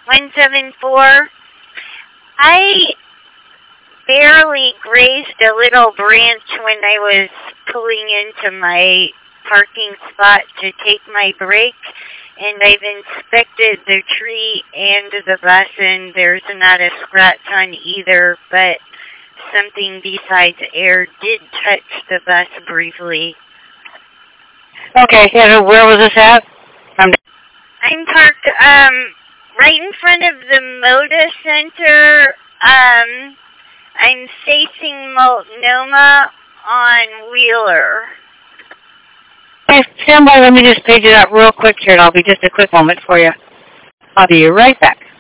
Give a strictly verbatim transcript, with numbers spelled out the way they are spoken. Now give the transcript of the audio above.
one seven four. I barely grazed a little branch when I was pulling into my parking spot to take my break, and I've inspected the tree and the bus, and there's not a scratch on either, but something besides air did touch the bus briefly. Okay, and where was this at? I'm, I'm parked um, right in front of the Moda Center. Um, I'm facing Multnomah on Wheeler. Okay, stand by. Let me just page it out real quick here, and I'll be just a quick moment for you. I'll be right back.